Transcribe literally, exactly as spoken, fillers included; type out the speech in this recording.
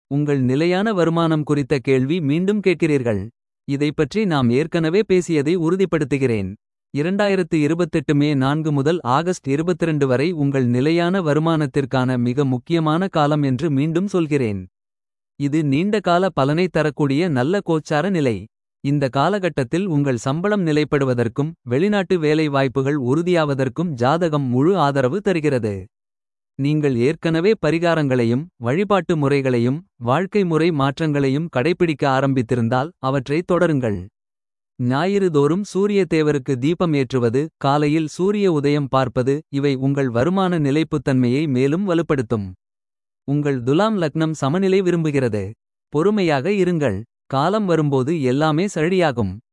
உங்கள் நிலையான வருமானம் குறித்த கேள்வி மீண்டும் கேட்கிறீர்கள். இதைப்பற்றி நாம் ஏற்கனவே பேசியதை உறுதிப்படுத்துகிறேன். இரண்டாயிரத்து இருபத்தெட்டு மே நான்கு முதல் ஆகஸ்ட் இருபத்திரண்டு வரை உங்கள் நிலையான வருமானத்திற்கான மிக முக்கியமான காலம் என்று மீண்டும் சொல்கிறேன். இது நீண்டகால பலனை தரக்கூடிய நல்ல கோச்சார நிலை. இந்த காலகட்டத்தில் உங்கள் சம்பளம் நிலைப்படுவதற்கும் வெளிநாட்டு வேலை வாய்ப்புகள் உறுதியாவதற்கும் ஜாதகம் முழு ஆதரவு தருகிறது. நீங்கள் ஏற்கனவே பரிகாரங்களையும் வழிபாட்டு முறைகளையும் வாழ்க்கை முறை மாற்றங்களையும் கடைப்பிடிக்க ஆரம்பித்திருந்தால் அவற்றை தொடருங்கள். ஞாயிறு தோறும் சூரிய தேவருக்கு தீபம் ஏற்றுவது, காலையில் சூரிய உதயம் பார்ப்பது இவை உங்கள் வருமான நிலைப்புத்தன்மையை மேலும் வலுப்படுத்தும். உங்கள் துலாம் லக்னம் சமநிலை விரும்புகிறது. பொறுமையாக இருங்கள். காலம் வரும்போது எல்லாமே சரியாகும்.